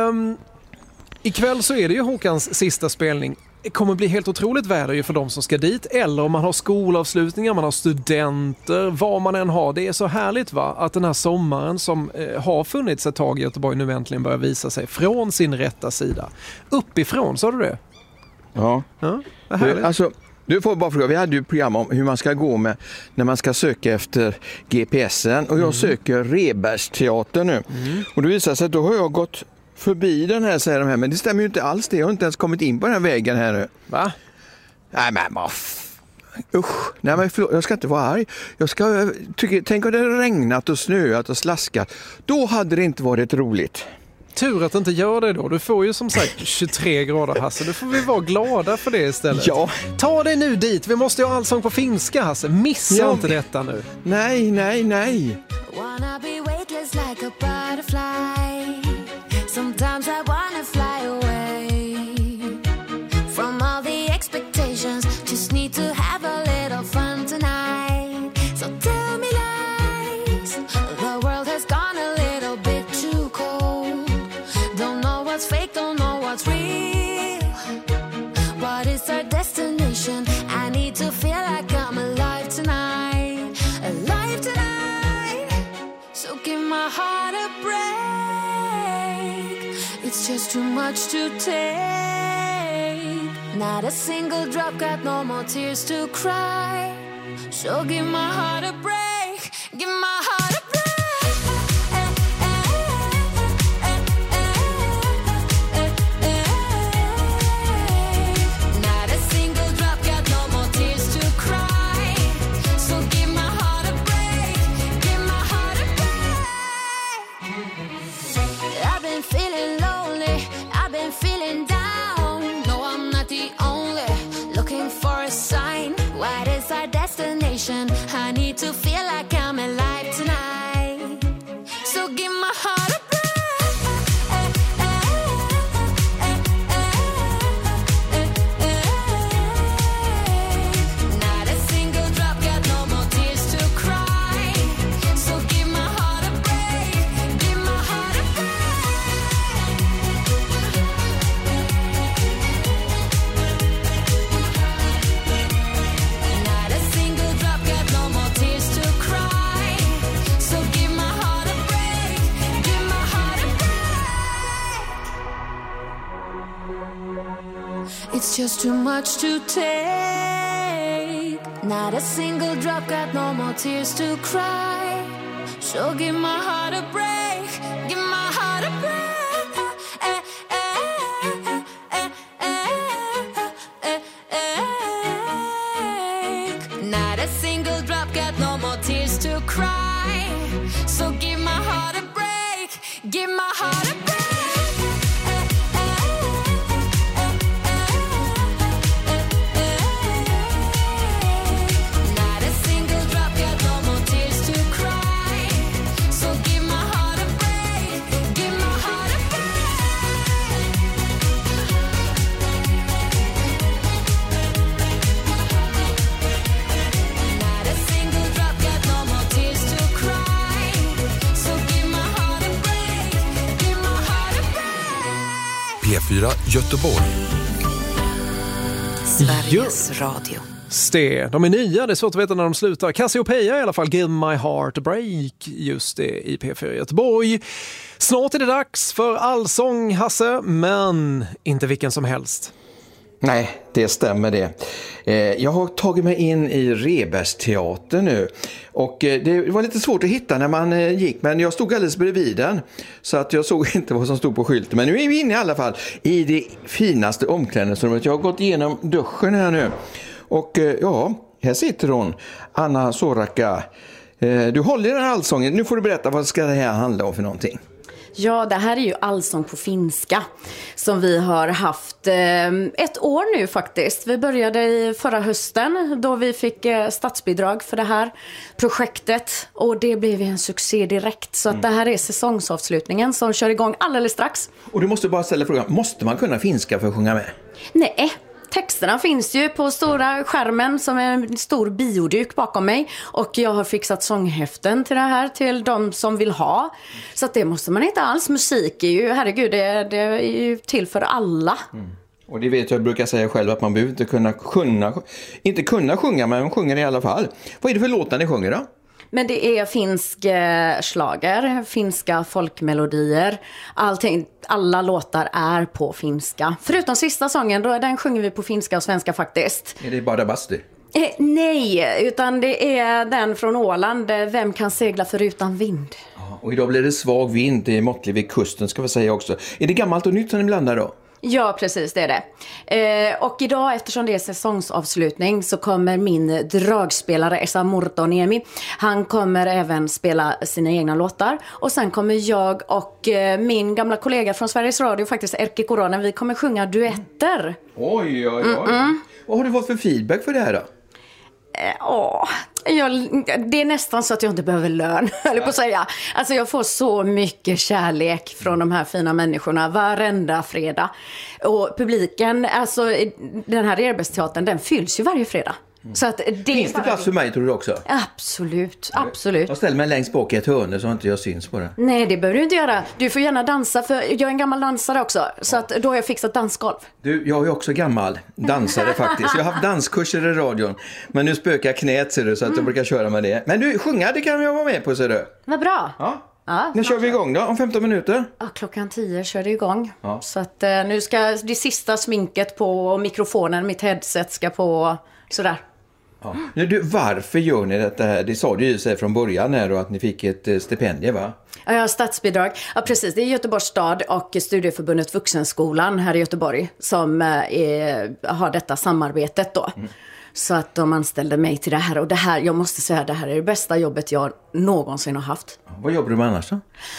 ikväll så är det ju Håkans sista spelning. Det kommer bli helt otroligt väder ju för de som ska dit. Eller om man har skolavslutningar, man har studenter, vad man än har. Det är så härligt va, att den här sommaren som har funnits ett tag i Göteborg nu äntligen börjar visa sig från sin rätta sida. Uppifrån, sa du det? Ja. Alltså, du får bara fråga, vi hade ju program om hur man ska gå med när man ska söka efter GPSen och jag söker Rebergsteatern nu. Och det visar sig att då har jag gått förbi den här, säger de här, men det stämmer ju inte alls det. Jag har inte ens kommit in på den här vägen här nu. Va? Nej men usch, nej men förlåt, jag ska inte vara arg. Tänk om det hade regnat och snöat och slaskat. Då hade det inte varit roligt. Tur att det inte gör det då. Du får ju som sagt 23 grader, Hasse. Då får vi vara glada för det istället. Ja. Ta dig nu dit. Vi måste ju ha allsång på finska, Hasse. Missa inte detta nu. Nej. Wanna be weightless like a butterfly. Sometimes I wanna fly away from all the expectations. Just need to have a little fun tonight. So tell me lies. The world has gone a little bit too cold. Don't know what's fake, don't know what's real. What is our destination? I need to feel like I'm alive tonight. Alive tonight. So give my heart a break. It's just too much to take. Not a single drop, got no more tears to cry. So give my heart a break. Give my heart a break. Not a single drop, got no more tears to cry. So give my heart a break. Give my heart a break. I've been feeling lonely, I've been feeling down. No, I'm not the only, looking for a sign. What is our destination? I need to feel like I'm alive tonight. So give my heart a break. Not a single drop, got no more tears to cry. So give my heart a break. Give my heart a Not a single drop, got no more tears to cry. So give my heart a break. Give my heart a break. It's just too much to take. Not a single drop, got no more tears to cry. So give my heart a break. Give my heart a break. Not a single drop, got no more tears to cry. So give my heart a break. Give my heart a break. Not a single drop, got no more tears to cry. So give my heart Göteborg. Sveriges Radio. De är nya, det är svårt att veta när de slutar. Cassiopeia i alla fall, Give My Heart a Break, just det, i P4 Göteborg. Snart är det dags för allsång, Hasse, men inte vilken som helst. Nej, det stämmer det. Jag har tagit mig in i Rebergsteatern nu. Och det var lite svårt att hitta när man gick, men jag stod alldeles bredvid den. Så att jag såg inte vad som stod på skylten. Men nu är vi inne i alla fall i det finaste omklädningsrummet. Jag har gått igenom duschen här nu. Och ja, här sitter hon, Anna Soraka. Du håller den här allsången. Nu får du berätta, vad ska det här handla om för någonting? Ja, det här är ju allsång på finska som vi har haft ett år nu faktiskt. Vi började i förra hösten då vi fick statsbidrag för det här projektet. Och det blev en succé direkt. Så att det här är säsongsavslutningen som kör igång alldeles strax. Och du måste bara ställa frågan, måste man kunna finska för att sjunga med? Nej. Texterna finns ju på stora skärmen som är en stor bioduk bakom mig. Och jag har fixat sånghäften till det här till de som vill ha. Så att det måste man inte alls. Musik är ju, herregud, det är ju till för alla. Och det vet jag brukar säga själv att man behöver inte kunna sjunga, men man sjunger i alla fall. Vad är det för låtar ni sjunger då? Men det är finsk slager, finska folkmelodier. Alla låtar är på finska. Förutom sista sången, den sjunger vi på finska och svenska faktiskt. Är det bara basti? Nej, utan det är den från Åland. Vem kan segla förutan vind? Och idag blir det svag vind, det är måttlig vid kusten ska vi säga också. Är det gammalt och nytt som ni blandar då? Ja, precis, det är det. Och idag, eftersom det är säsongsavslutning, så kommer min dragspelare Esa Murtoniemi. Han kommer även spela sina egna låtar. Och sen kommer jag och min gamla kollega från Sveriges Radio, faktiskt Erkki Koronen, vi kommer sjunga duetter. Oj. Vad har du fått för feedback för det här då? Det är nästan så att jag inte behöver lön, eller på att säga. Alltså jag får så mycket kärlek från de här fina människorna varenda fredag. Och publiken, alltså den här Rebergsteatern, den fylls ju varje fredag. Så att finns det plats för mig tror du också? Absolut. Jag ställer mig längst bak i ett hörn så inte jag syns på det. Nej, det behöver du inte göra. Du får gärna dansa, för jag är en gammal dansare också. Så att då har jag fixat dansgolv. Du, jag är också gammal dansare faktiskt. Jag har haft danskurser i radion. Men nu spökar knät ser du, så att jag brukar köra med det. Men du, sjunga, det kan jag vara med på ser du. Vad bra. Ja, när kör vi igång då? Om 15 minuter? Ja, 10:00 kör det igång. Ja. Så att nu ska det sista sminket på och mikrofonen, mitt headset ska på sådär. Ja. Du, varför gör ni detta här? Det sa du ju sig från början här då, att ni fick ett stipendium, va? Ja, jag har statsbidrag. Ja, precis. Det är Göteborgs stad och Studieförbundet Vuxenskolan här i Göteborg som har detta samarbetet då. Så att de anställde mig till det här. Och det här, jag måste säga, det här är det bästa jobbet jag någonsin har haft. Vad jobbar du med annars då?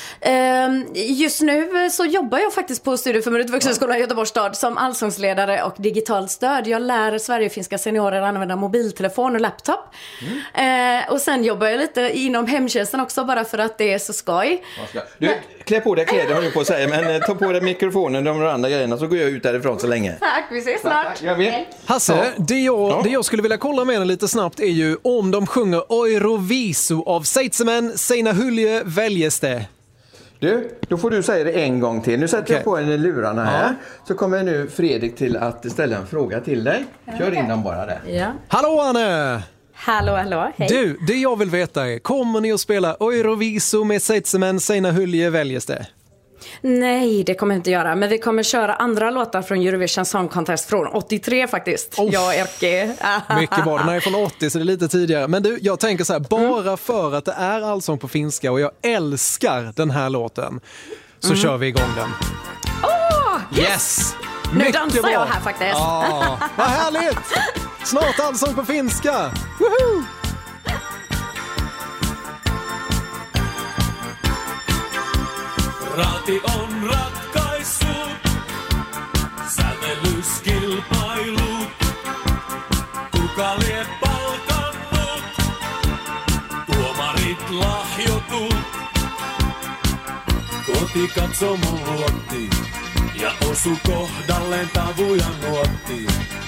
Just nu så jobbar jag faktiskt på Studieförbundet Vuxenskolan i Göteborgs stad som allsångsledare och digitalt stöd. Jag lär sverigefinska seniorer att använda mobiltelefon och laptop. Och sen jobbar jag lite inom hemtjänsten också, bara för att det är så skoj. Du, klä på dig kläder har du på att säga, men ta på dig mikrofonen och de andra grejerna så går jag ut därifrån så länge. Tack, vi ses snart. Hasse, det jag skulle vilja kolla med dig lite snabbt är ju om de sjunger Eurovisu av Seitsemän, Seina Hulje, väljes det. Du, då får du säga det en gång till. Nu sätter jag på en lurarna här. Så kommer nu Fredrik till att ställa en fråga till dig. Kör in dem bara där. Ja. Hallå Anne! Hallå, hej. Du, det jag vill veta är, kommer ni att spela Eurovisu med Seitsemän, Seina Hulje, väljes det? Nej, det kommer jag inte göra. Men vi kommer köra andra låtar från Eurovision Song Contest från 83 faktiskt. Jag och Erkki. Mycket bra, den här är från 80 så det är lite tidigare. Men du, jag tänker så här, bara för att det är allsång på finska och jag älskar den här låten så kör vi igång den. Yes! Nu dansar jag här faktiskt. Vad härligt! Snart allsång på finska. Woohoo! Raati on ratkaissut, sävellyskilpailut. Kuka lie palkannut, tuomarit lahjotut. Kotikatsomo luotti ja osu kohdalleen tavujan nuotti.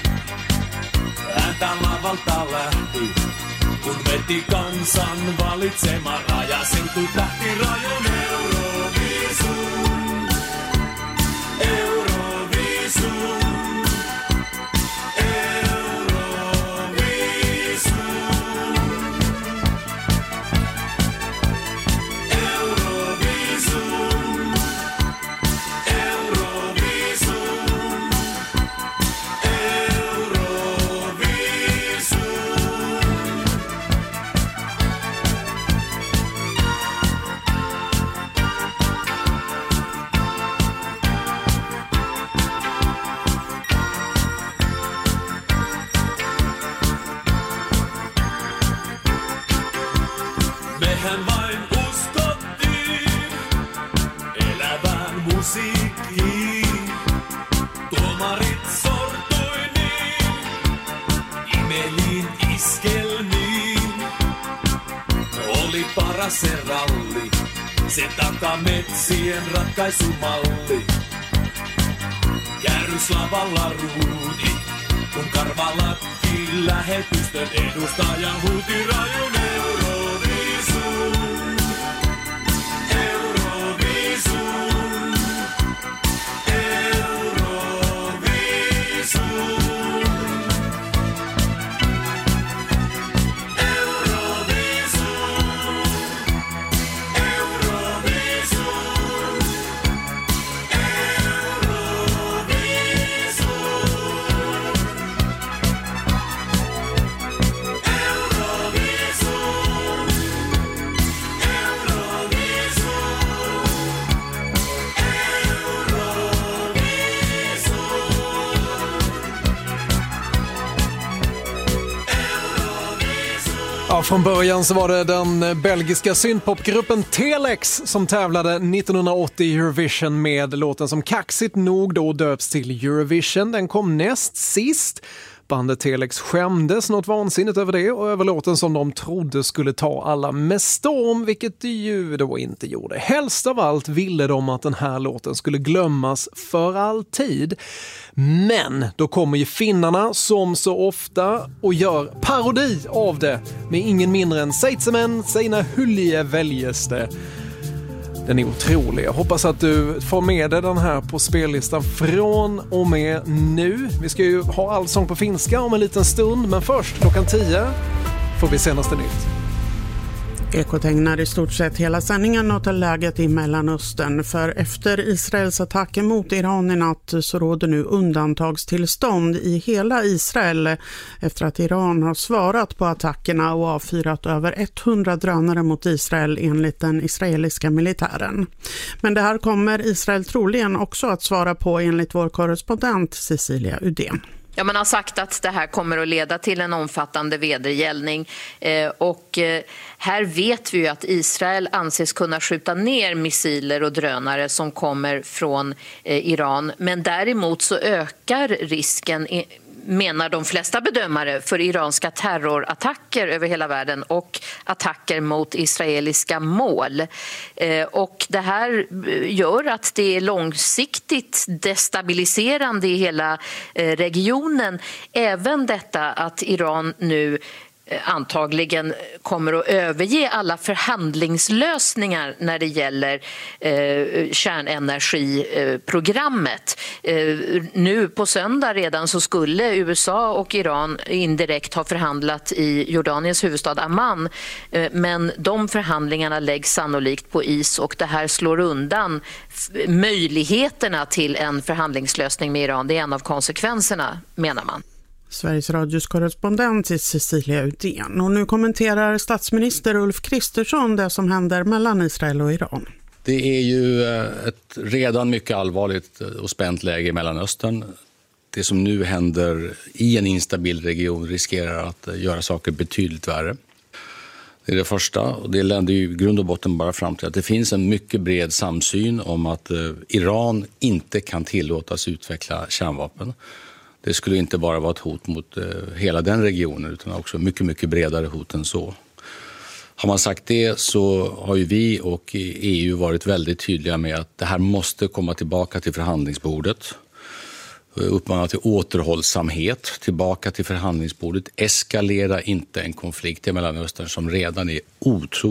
Ääntä lavalta lähti, kun veti kansan valitsema rajaseutu tähti rajon Euroviisun. Mehän vain uskottiin elävään musiikkiin. Tuomarit sortui niin imeliin iskelmiin. Oli paras se ralli, se takametsien ratkaisumalli. Kärryslavalla ruudi, kun karvalakki lähetystön edustaja huuti rajun Euroviisun. Euroviisun. Euroviisun. Ja, från början så var det den belgiska syntpopgruppen Telex som tävlade 1980 i Eurovision med låten som kaxigt nog då döps till Eurovision. Den kom näst sist. Bandet Telex skämdes något vansinnigt över det och över låten som de trodde skulle ta alla med storm, vilket de ju då inte gjorde. Helst av allt ville de att den här låten skulle glömmas för alltid. Men då kommer ju finnarna som så ofta och gör parodi av det med ingen mindre än Seitsemän Seina Hylje Väljeste. Den är otrolig. Jag hoppas att du får med dig den här på spellistan från och med nu. Vi ska ju ha allsång på finska om en liten stund, men först klockan 10 får vi senaste nytt. Ekot ägnar i stort sett hela sändningen åt läget i Mellanöstern, för efter Israels attacker mot Iran i natt så råder nu undantagstillstånd i hela Israel efter att Iran har svarat på attackerna och avfyrat över 100 drönare mot Israel enligt den israeliska militären. Men det här kommer Israel troligen också att svara på enligt vår korrespondent Cecilia Udén. Ja, man har sagt att det här kommer att leda till en omfattande vedergällning och här vet vi ju att Israel anses kunna skjuta ner missiler och drönare som kommer från Iran, men däremot så ökar risken, menar de flesta bedömare, för iranska terrorattacker över hela världen och attacker mot israeliska mål. Och det här gör att det är långsiktigt destabiliserande i hela regionen. Även detta att Iran nu antagligen kommer att överge alla förhandlingslösningar när det gäller kärnenergiprogrammet. Nu på söndag redan så skulle USA och Iran indirekt ha förhandlat i Jordaniens huvudstad Amman, men de förhandlingarna läggs sannolikt på is och det här slår undan möjligheterna till en förhandlingslösning med Iran. Det är en av konsekvenserna, menar man. Sveriges Radios korrespondent är Cecilia Udén. Och nu kommenterar statsminister Ulf Kristersson det som händer mellan Israel och Iran. Det är ju ett redan mycket allvarligt och spänt läge i Mellanöstern. Det som nu händer i en instabil region riskerar att göra saker betydligt värre. Det är det första, och det länder ju i grund och botten bara fram till att det finns en mycket bred samsyn om att Iran inte kan tillåtas utveckla kärnvapen. Det skulle inte bara vara ett hot mot hela den regionen utan också mycket, mycket bredare hot än så. Har man sagt det så har ju vi och EU varit väldigt tydliga med att det här måste komma tillbaka till förhandlingsbordet. Uppmanar till återhållsamhet, tillbaka till förhandlingsbordet. Eskalera inte en konflikt i Mellanöstern som redan är otroligt